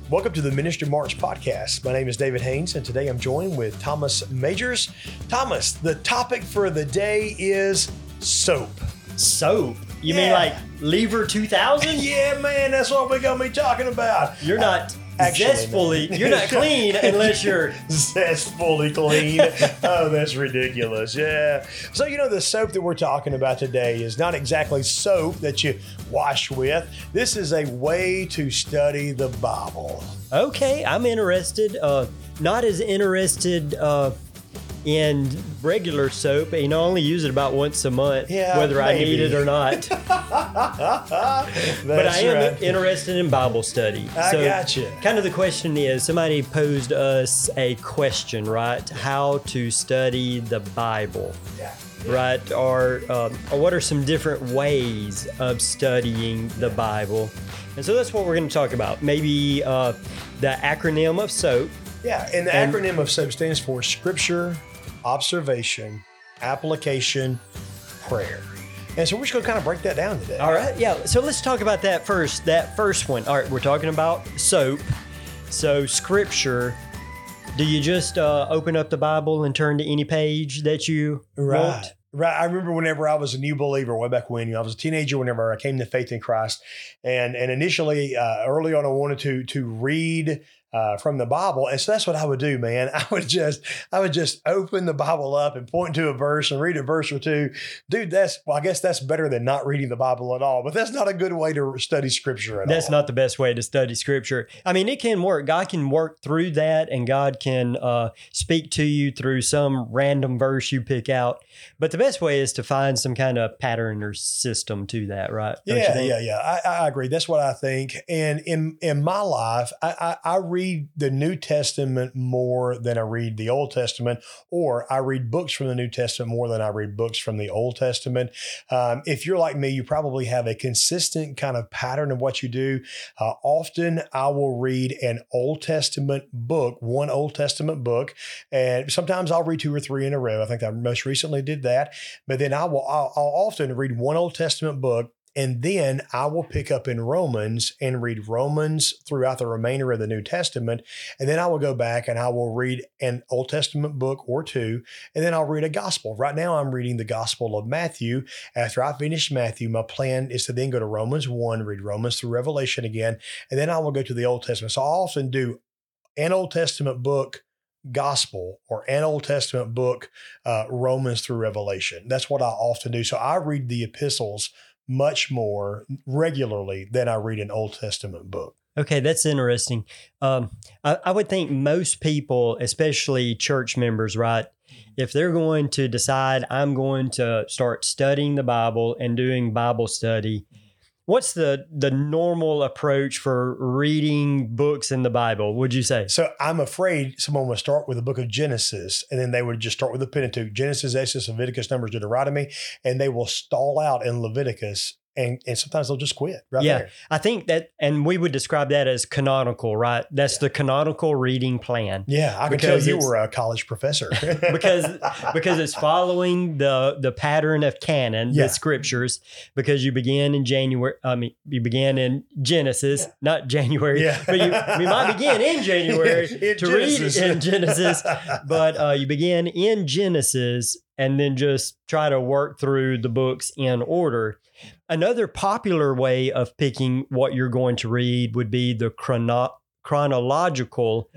Welcome to the Ministry March podcast. My name is David Haynes, and today I'm joined with Thomas Majors. Thomas, the topic for the day is soap. Soap? You mean like Lever 2000? Yeah, man, that's what we're going to be talking about. You're not zestfully, you're not clean unless you're zestfully clean. Oh, that's ridiculous. Yeah. So, the soap that we're talking about today is not exactly soap that you wash with. This is a way to study the Bible. Okay, I'm interested. Not as interested in regular soap. I only use it about once a month, whether I need it or not. But I am interested in Bible study. I gotcha. Kind of the question is, somebody posed us a question, right? How to study the Bible. Yeah. Right? Or what are some different ways of studying the Bible? And so that's what we're going to talk about. Maybe the acronym of SOAP. Yeah, and the acronym of SOAP stands for Scripture, Observation, Application, Prayer. And so we're just going to kind of break that down today. All right, yeah. So let's talk about that first one. All right, we're talking about SOAP. So Scripture, do you just open up the Bible and turn to any page that you want? Right. I remember whenever I was a new believer, way back when, I was a teenager whenever I came to faith in Christ. And initially, early on, I wanted to read from the Bible. And so that's what I would do, man. I would just open the Bible up and point to a verse and read a verse or two. Dude, I guess that's better than not reading the Bible at all. But that's not a good way to study Scripture at all. That's not the best way to study Scripture. I mean, it can work. God can work through that, and God can speak to you through some random verse you pick out. But the best way is to find some kind of pattern or system to that, right? Yeah. I agree. That's what I think. And in my life, I read the New Testament more than I read the Old Testament, or I read books from the New Testament more than I read books from the Old Testament. If you're like me, you probably have a consistent kind of pattern of what you do. Often I will read an Old Testament book, one Old Testament book, and sometimes I'll read two or three in a row. I think I most recently did that. But then I'll often read one Old Testament book, and then I will pick up in Romans and read Romans throughout the remainder of the New Testament. And then I will go back and I will read an Old Testament book or two, and then I'll read a gospel. Right now I'm reading the Gospel of Matthew. After I finish Matthew, my plan is to then go to Romans 1, read Romans through Revelation again, and then I will go to the Old Testament. So I often do an Old Testament book, gospel, or an Old Testament book, Romans through Revelation. That's what I often do. So I read the epistles much more regularly than I read an Old Testament book. Okay, that's interesting. I would think most people, especially church members, right? If they're going to decide, I'm going to start studying the Bible and doing Bible study, what's the normal approach for reading books in the Bible, would you say? So I'm afraid someone would start with the book of Genesis, and then they would just start with the Pentateuch, Genesis, Exodus, Leviticus, Numbers, Deuteronomy, and they will stall out in Leviticus. And sometimes they'll just quit right there. I think that, and we would describe that as canonical, right? That's the canonical reading plan. Yeah, I can tell you were a college professor. because it's following the pattern of canon, the scriptures, because you begin in January. You began in Genesis, not January, but we might begin in January read in Genesis, but you begin in Genesis and then just try to work through the books in order. Another popular way of picking what you're going to read would be the chronological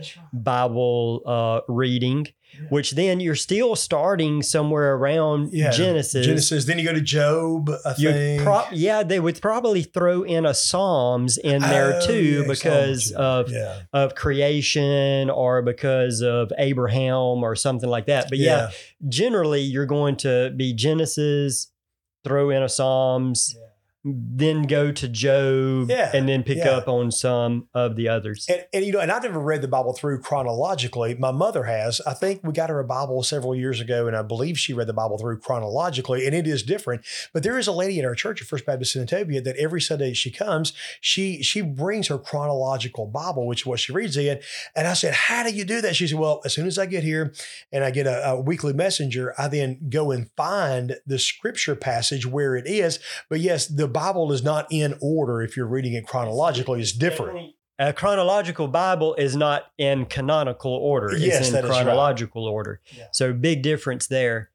Bible reading, which then you're still starting somewhere around Genesis. Then you go to Job, I think. They would probably throw in a Psalms in there too, because of creation or because of Abraham or something like that. But generally you're going to be Genesis, throw in a Psalms, then go to Job, and then pick up on some of the others. And I've never read the Bible through chronologically. My mother has. I think we got her a Bible several years ago, and I believe she read the Bible through chronologically, and it is different. But there is a lady in our church at First Baptist Senatobia that every Sunday she comes, she brings her chronological Bible, which is what she reads in. And I said, how do you do that? She said, well, as soon as I get here and I get a weekly messenger, I then go and find the scripture passage where it is. But yes, the Bible is not in order if you're reading it chronologically. It's different. A chronological Bible is not in canonical order. Yes, it's in chronological order. Yeah. So big difference there.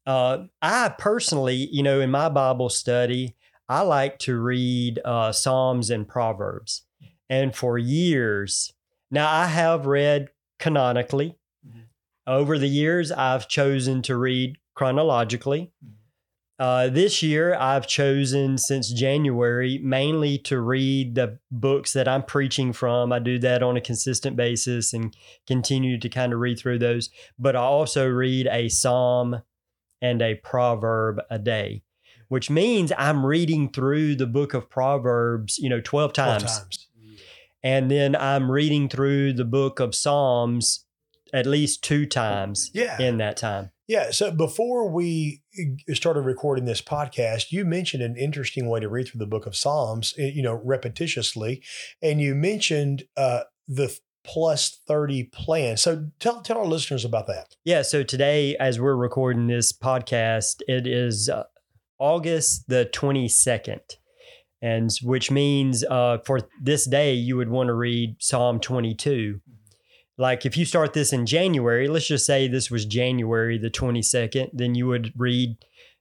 I personally, in my Bible study, I like to read Psalms and Proverbs. And for years, now I have read canonically. Mm-hmm. Over the years, I've chosen to read chronologically. This year, I've chosen since January mainly to read the books that I'm preaching from. I do that on a consistent basis and continue to kind of read through those. But I also read a Psalm and a proverb a day, which means I'm reading through the book of Proverbs, 12 times. And then I'm reading through the book of Psalms at least 2 times in that time. Yeah. So before we started recording this podcast, you mentioned an interesting way to read through the book of Psalms, repetitiously. And you mentioned the plus 30 plan. So tell our listeners about that. Yeah. So today, as we're recording this podcast, it is August the 22nd. And which means for this day, you would want to read Psalm 22. Like if you start this in January, let's just say this was January the 22nd, then you would read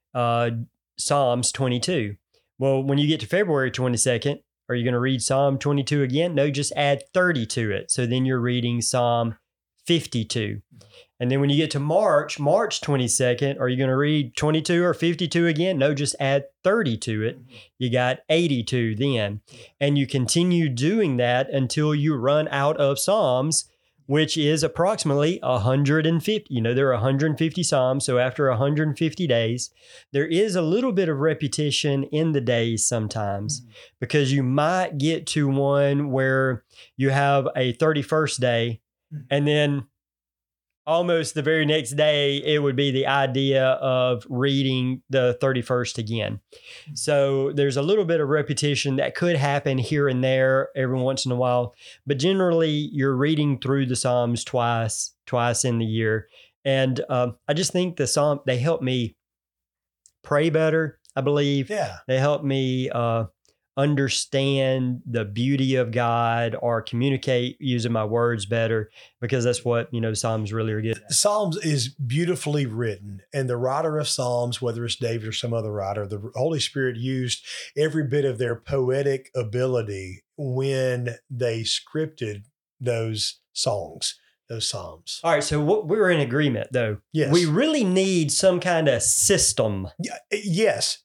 Psalms 22. Well, when you get to February 22nd, are you going to read Psalm 22 again? No, just add 30 to it. So then you're reading Psalm 52. And then when you get to March 22nd, are you going to read 22 or 52 again? No, just add 30 to it. You got 82 then. And you continue doing that until you run out of Psalms, which is approximately 150. There are 150 Psalms. So after 150 days, there is a little bit of repetition in the days sometimes, because you might get to one where you have a 31st day, and then almost the very next day, it would be the idea of reading the 31st again. So there's a little bit of repetition that could happen here and there every once in a while. But generally, you're reading through the Psalms twice in the year. And I just think they help me pray better, I believe. Yeah. They help me understand the beauty of God or communicate using my words better, because that's what, Psalms really are good at. Psalms is beautifully written, and the writer of Psalms, whether it's David or some other writer, the Holy Spirit used every bit of their poetic ability when they scripted those songs, those Psalms. All right. So we're in agreement though. Yes. We really need some kind of system. Yes.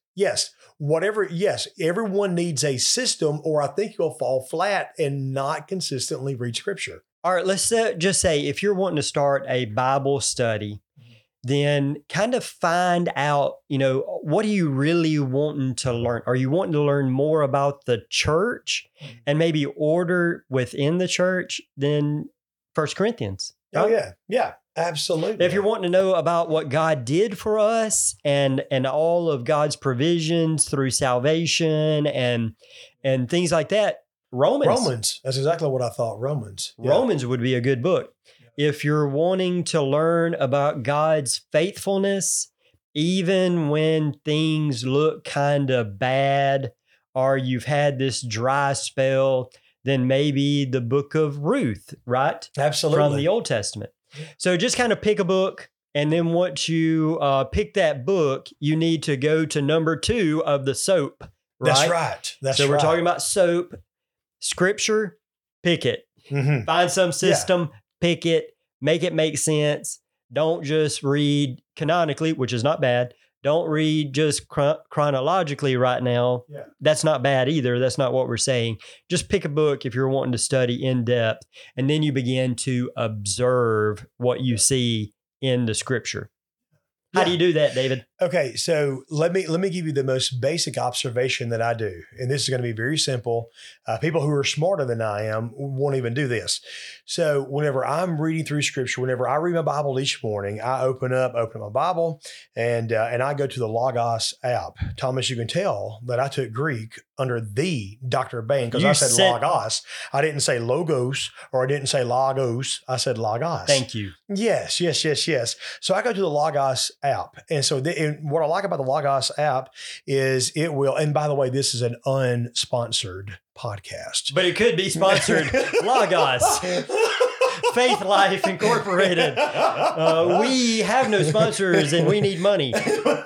Yes, everyone needs a system, or I think you'll fall flat and not consistently read Scripture. All right, let's just say if you're wanting to start a Bible study, then kind of find out, what are you really wanting to learn? Are you wanting to learn more about the church and maybe order within the church than 1 Corinthians? Right? Oh, yeah. Absolutely. If you're wanting to know about what God did for us and all of God's provisions through salvation and things like that, Romans. That's exactly what I thought. Romans. Yeah. Romans would be a good book. Yeah. If you're wanting to learn about God's faithfulness, even when things look kind of bad or you've had this dry spell, then maybe the book of Ruth, right? Absolutely. From the Old Testament. So just kind of pick a book, and then once you pick that book, you need to go to number 2 of the SOAP, right? That's right. So we're talking about SOAP, Scripture, pick it. Mm-hmm. Find some system, pick it, make it make sense. Don't just read canonically, which is not bad. Don't read just chronologically right now. Yeah. That's not bad either. That's not what we're saying. Just pick a book if you're wanting to study in depth, and then you begin to observe what you see in the Scripture. How do you do that, David? Okay, so let me give you the most basic observation that I do, and this is going to be very simple. People who are smarter than I am won't even do this. So whenever I'm reading through Scripture, whenever I read my Bible each morning, I open up my Bible, and I go to the Logos app. Thomas, you can tell that I took Greek under the Dr. Bain, because I said Logos. I didn't say Logos, or I didn't say Logos. I said Logos. Thank you. Yes. So I go to the Logos app, and so and what I like about the Logos app is it will, and by the way, this is an unsponsored podcast. But it could be sponsored. Logos. Faith Life Incorporated. We have no sponsors and we need money.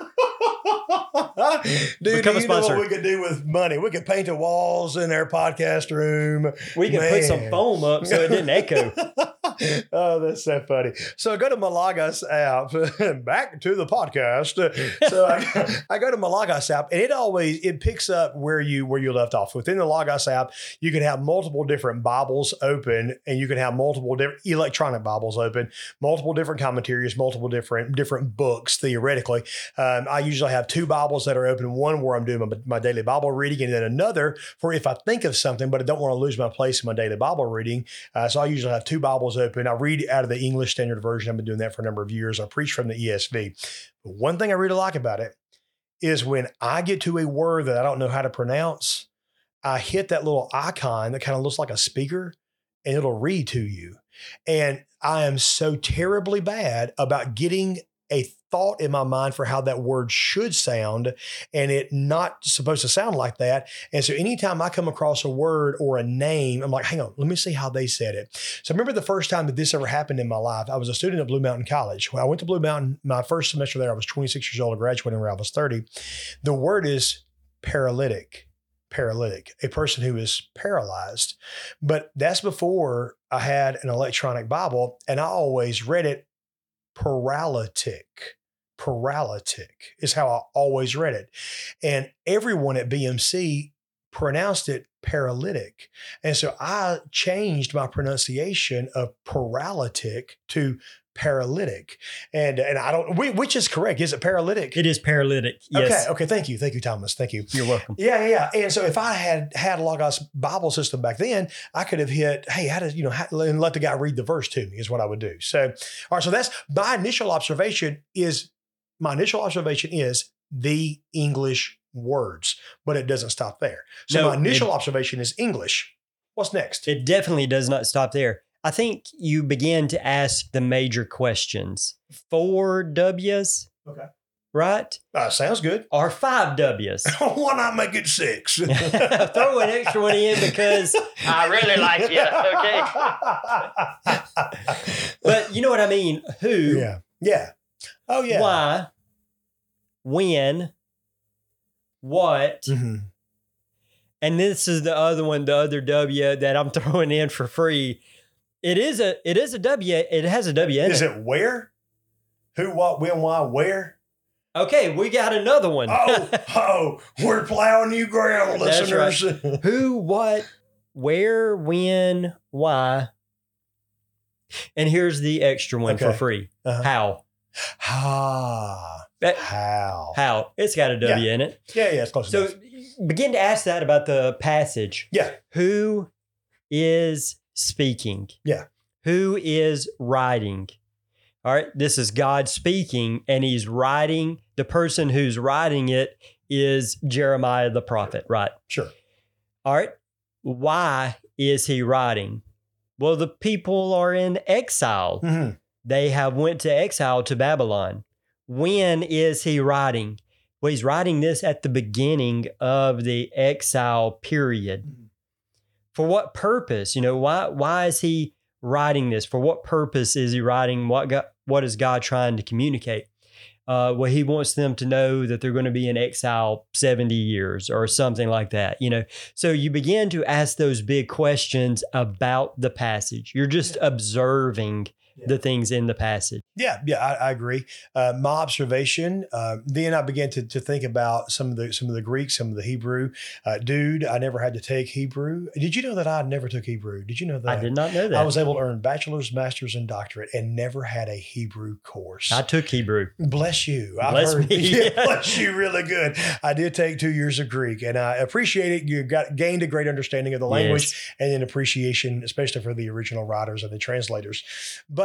Dude, do you know what we could do with money? We could paint the walls in their podcast room. We could put some foam up so it didn't echo. Oh, that's so funny. So I go to my Logos app, back to the podcast. So I go to my Logos app, and it picks up where you left off. Within the Logos app, you can have multiple different Bibles open, and you can have multiple different electronic Bibles open, multiple different commentaries, multiple different books, theoretically. I usually have 2 Bibles that are open, one where I'm doing my daily Bible reading, and then another for if I think of something, but I don't want to lose my place in my daily Bible reading. So I usually have 2 Bibles open. I read out of the English Standard Version. I've been doing that for a number of years. I preach from the ESV. But one thing I really like about it is when I get to a word that I don't know how to pronounce, I hit that little icon that kind of looks like a speaker, and it'll read to you. And I am so terribly bad about getting a thought in my mind for how that word should sound, and it not supposed to sound like that. And so anytime I come across a word or a name, I'm like, hang on, let me see how they said it. So I remember the first time that this ever happened in my life. I was a student at Blue Mountain College. When I went to Blue Mountain, my first semester there, I was 26 years old, I graduated when I was 30. The word is paralytic, a person who is paralyzed. But that's before I had an electronic Bible, and I always read it paralytic is how I always read it. And everyone at BMC pronounced it paralytic. And so I changed my pronunciation of paralytic to paralytic. And I don't, which is correct? Is it paralytic? It is paralytic. Yes. Okay. Thank you, Thomas. Thank you. You're welcome. Yeah. And so if I had Logos Bible system back then, I could have hit, hey, and let the guy read the verse to me is what I would do. So, all right. So that's my initial observation is the English words, but it doesn't stop there. So my initial observation is English. What's next? It definitely does not stop there. I think you begin to ask the major questions. 4 W's. Okay. Right? Sounds good. Or 5 W's. Why not make it 6? Throw an extra one in because I really like you. Okay. But you know what I mean? Who? Yeah. Oh, yeah. Why? When? What? Mm-hmm. And this is the other one, the other W that I'm throwing in for free. It is a W. It has a W in it. Is it where? Who, what, when, why, where? Okay, we got another one. We're plowing new ground, listeners. That's right. Who, what, where, when, why. And here's the extra one for free. Uh-huh. How. How. It's got a W in it. Yeah, it's close enough. So begin to ask that about the passage. Yeah. Who is speaking? Yeah. Who is writing? All right. This is God speaking, and he's writing. The person who's writing it is Jeremiah the prophet, right? Sure. All right. Why is he writing? Well, the people are in exile. Mm-hmm. They have went to exile to Babylon. When is he writing? Well, he's writing this at the beginning of the exile period. Mm-hmm. For what purpose? Why is he writing this? For what purpose is he writing? What is God trying to communicate? Well, he wants them to know that they're going to be in exile 70 years or something like that, So you begin to ask those big questions about the passage. You're just observing the things in the passage. Yeah, I agree. My observation, then I began to think about some of the Greek, some of the Hebrew. Dude, I never had to take Hebrew. Did you know that I never took Hebrew? Did you know that? I did not know that. I was able to earn bachelor's, master's, and doctorate and never had a Hebrew course. I took Hebrew. Bless you. Bless me. Yeah, bless you really good. I did take 2 years of Greek, and I appreciate it. You gained a great understanding of the language and an appreciation, especially for the original writers and the translators. But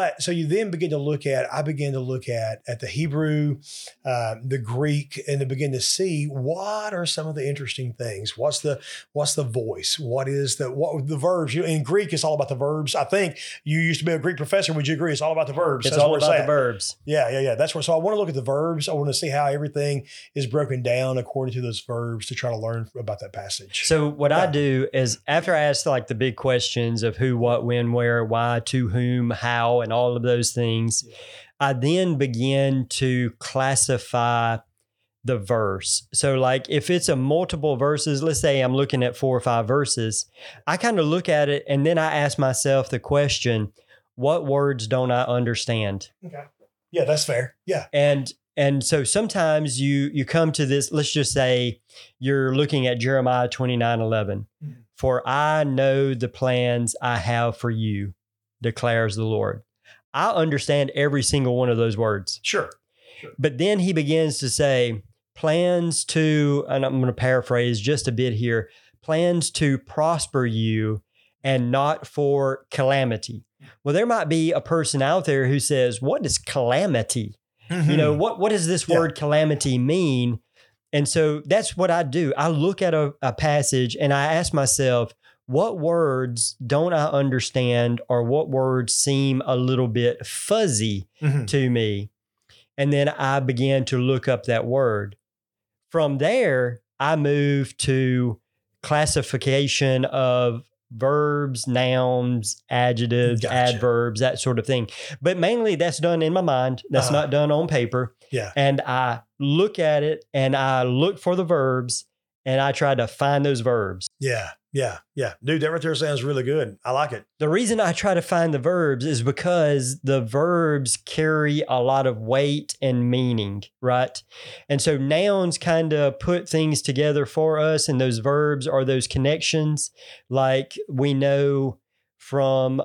But so you then begin to look at, I began to look at the Hebrew, the Greek, and to begin to see what are some of the interesting things. What's the voice? What the verbs? In Greek, it's all about the verbs. I think you used to be a Greek professor. Would you agree? It's all about the verbs. It's all about the verbs. Yeah. That's where. So I want to look at the verbs. I want to see how everything is broken down according to those verbs to try to learn about that passage. So what I do is after I ask like the big questions of who, what, when, where, why, to whom, how, and all of those things, I then begin to classify the verse. So like if it's a multiple verses, let's say I'm looking at 4 or 5 verses, I kind of look at it and then I ask myself the question, what words don't I understand? Okay. Yeah, that's fair. Yeah. And so sometimes you come to this, let's just say you're looking at Jeremiah 29:11. Mm-hmm. For I know the plans I have for you, declares the Lord. I understand every single one of those words. Sure. But then he begins to say, plans to, and I'm going to paraphrase just a bit here, plans to prosper you and not for calamity. Well, there might be a person out there who says, what is calamity? Mm-hmm. You know, what does this word calamity mean? And so that's what I do. I look at a passage and I ask myself, what words don't I understand, or what words seem a little bit fuzzy to me? And then I began to look up that word. From there, I move to classification of verbs, nouns, adjectives, adverbs, that sort of thing. But mainly that's done in my mind. That's not done on paper. Yeah. And I look at it and I look for the verbs and I try to find those verbs. Yeah. Dude, that right there sounds really good. I like it. The reason I try to find the verbs is because the verbs carry a lot of weight and meaning, right? And so nouns kind of put things together for us, and those verbs are those connections. Like we know from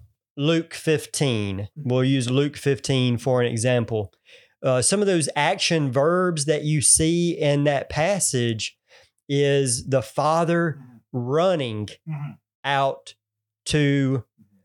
Luke 15. We'll use Luke 15 for an example. Some of those action verbs that you see in that passage is the Father running out to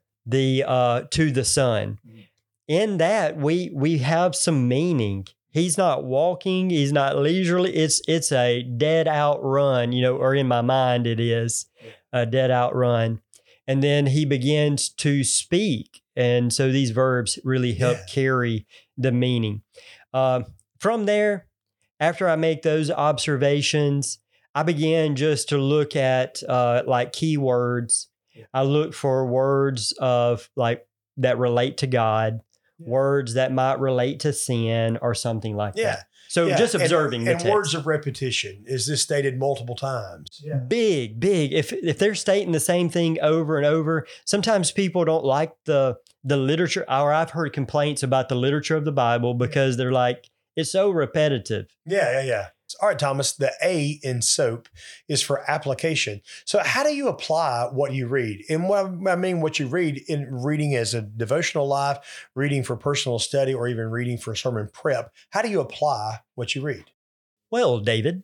the Son. In that, we have some meaning. He's not walking. He's not leisurely. It's a dead out run, or in my mind, it is a dead out run. And then he begins to speak. And so these verbs really help carry the meaning. From there, after I make those observations, I began just to look at like keywords. I look for words of like that relate to God, words that might relate to sin or something like that. So just observing the text. And words of repetition. Is this stated multiple times? Yeah. Big. If they're stating the same thing over and over, sometimes people don't like the literature, or I've heard complaints about the literature of the Bible because they're like, it's so repetitive. Yeah. All right, Thomas, the A in SOAP is for application. So how do you apply what you read? And what I mean, what you read in reading as a devotional life, reading for personal study, or even reading for sermon prep, how do you apply what you read? Well, David,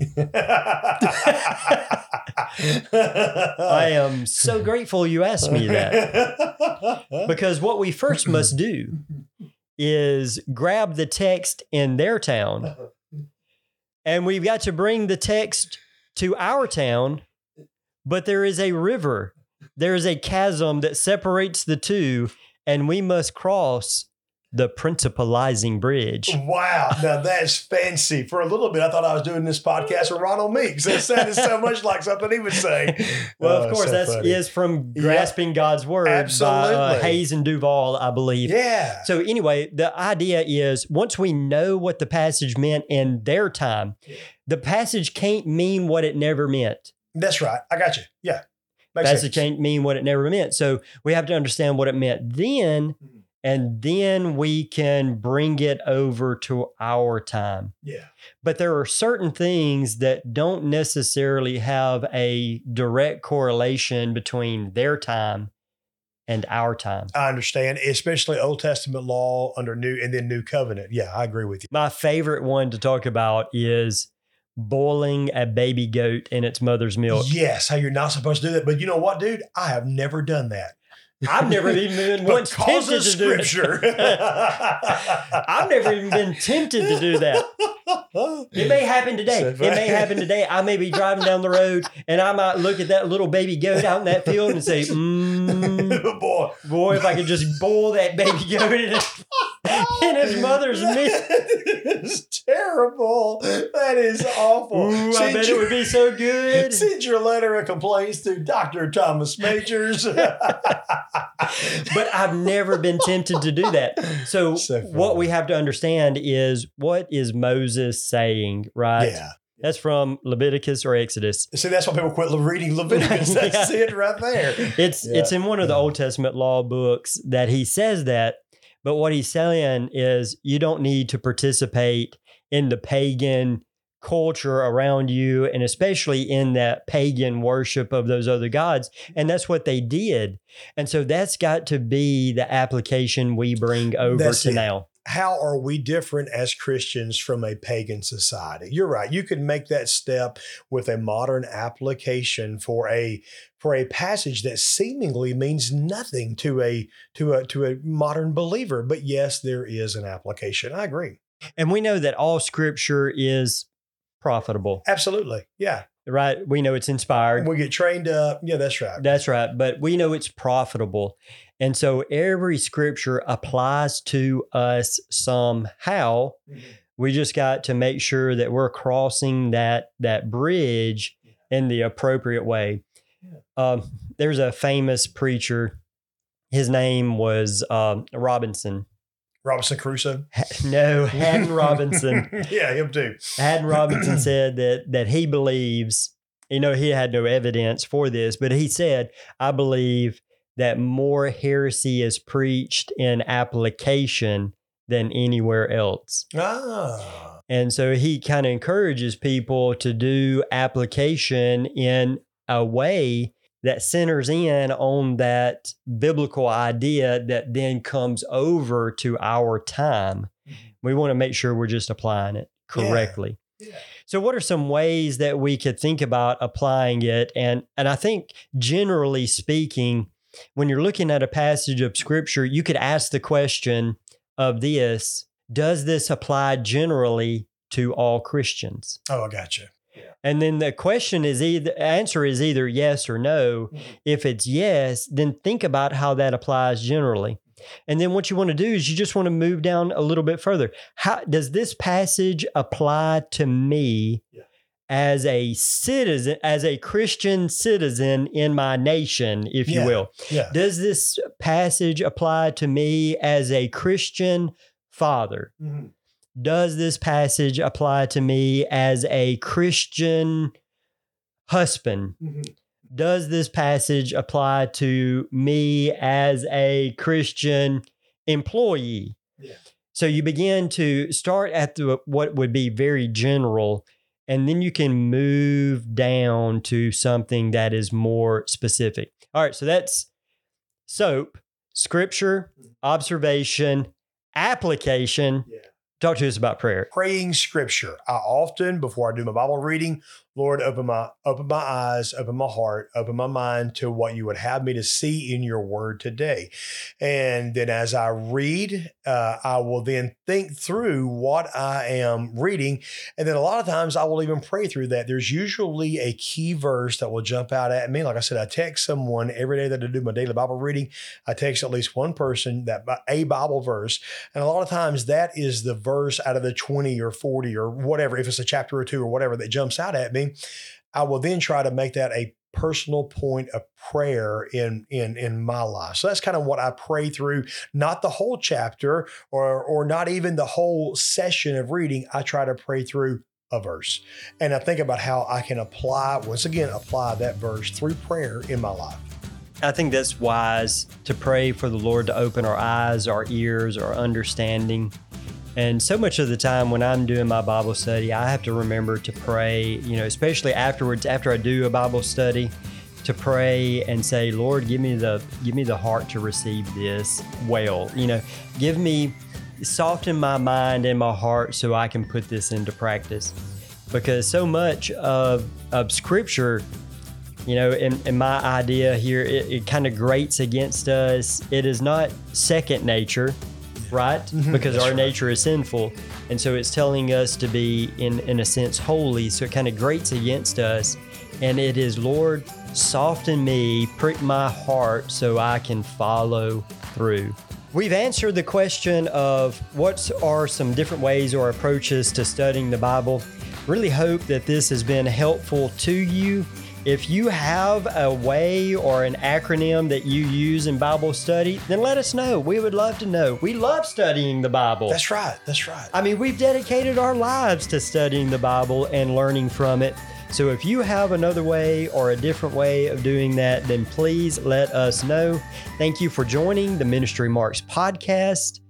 I am so grateful you asked me that, because what we first must do is grab the text in their town, and we've got to bring the text to our town, but there is a river. There is a chasm that separates the two, and we must cross the principalizing bridge. Wow. Now that's fancy. For a little bit, I thought I was doing this podcast with Ronald Meeks. It sounded so much like something he would say. Well, of course, that is from Grasping God's Word by Hayes and Duval, I believe. Yeah. So anyway, the idea is once we know what the passage meant in their time, the passage can't mean what it never meant. That's right. I got you. Yeah. Passage can't mean what it never meant. So we have to understand what it meant then. And then we can bring it over to our time. Yeah. But there are certain things that don't necessarily have a direct correlation between their time and our time. I understand, especially Old Testament law under New Covenant. Yeah, I agree with you. My favorite one to talk about is boiling a baby goat in its mother's milk. Yes, how you're not supposed to do that. But you know what, dude? I have never done that. I've never even been once tempted to do that. I've never even been tempted to do that. It may happen today. I may be driving down the road and I might look at that little baby goat out in that field and say, boy, if I could just boil that baby goat in his mother's meat. It's terrible. That is awful. Ooh, I bet it would be so good. Send your letter of complaints to Dr. Thomas Majors. But I've never been tempted to do that. So what we have to understand is, what is Moses saying, right? Yeah. That's from Leviticus or Exodus. See, that's why people quit reading Leviticus. That's it right there. It's in one of the Old Testament law books that he says that. But what he's saying is, you don't need to participate in the pagan culture around you, and especially in that pagan worship of those other gods. And that's what they did. And so that's got to be the application we bring over to now. How are we different as Christians from a pagan society? You're right. You could make that step with a modern application for a passage that seemingly means nothing to a modern believer. But yes, there is an application. I agree. And we know that all scripture is profitable. Absolutely. Yeah. Right. We know it's inspired. We get trained up. Yeah, that's right. That's right. But we know it's profitable. And so every scripture applies to us somehow. Mm-hmm. We just got to make sure that we're crossing that bridge in the appropriate way. Yeah. There's a famous preacher. His name was Robinson. Robinson Crusoe? No, Haddon Robinson. Yeah, him too. Haddon Robinson said that he believes, he had no evidence for this, but he said, I believe that more heresy is preached in application than anywhere else. Ah. And so he kind of encourages people to do application in a way that centers in on that biblical idea that then comes over to our time. We want to make sure we're just applying it correctly. Yeah. So what are some ways that we could think about applying it? And I think generally speaking, when you're looking at a passage of scripture, you could ask the question of this: does this apply generally to all Christians? Oh, I gotcha. Yeah. And then the answer is either yes or no. Mm-hmm. If it's yes, then think about how that applies generally. And then what you want to do is you just want to move down a little bit further. How does this passage apply to me as a citizen, as a Christian citizen in my nation, if you will? Yeah. Does this passage apply to me as a Christian father? Mm-hmm. Does this passage apply to me as a Christian husband? Mm-hmm. Does this passage apply to me as a Christian employee? Yeah. So you begin to start at what would be very general, and then you can move down to something that is more specific. All right, so that's SOAP, scripture, observation, application. Yeah. Talk to us about prayer. Praying scripture. I often, before I do my Bible reading, Lord, open my eyes, open my heart, open my mind to what you would have me to see in your word today. And then as I read, I will then think through what I am reading. And then a lot of times I will even pray through that. There's usually a key verse that will jump out at me. Like I said, I text someone every day that I do my daily Bible reading. I text at least one person a Bible verse. And a lot of times that is the verse out of the 20 or 40 or whatever, if it's a chapter or two or whatever that jumps out at me. I will then try to make that a personal point of prayer in my life. So that's kind of what I pray through, not the whole chapter or not even the whole session of reading. I try to pray through a verse. And I think about how I can apply that verse through prayer in my life. I think that's wise to pray for the Lord to open our eyes, our ears, our understanding. And so much of the time when I'm doing my Bible study, I have to remember to pray, especially afterwards, after I do a Bible study, to pray and say, Lord, give me the heart to receive this well. Soften my mind and my heart so I can put this into practice. Because so much of Scripture You know, in my idea here, it kind of grates against us. It is not second nature, right? Mm-hmm, because our nature is sinful. And so it's telling us to be, in a sense, holy. So it kind of grates against us. And it is, Lord, soften me, prick my heart so I can follow through. We've answered the question of what are some different ways or approaches to studying the Bible. Really hope that this has been helpful to you. If you have a way or an acronym that you use in Bible study, then let us know. We would love to know. We love studying the Bible. That's right. That's right. I mean, we've dedicated our lives to studying the Bible and learning from it. So if you have another way or a different way of doing that, then please let us know. Thank you for joining the Ministry Marks podcast.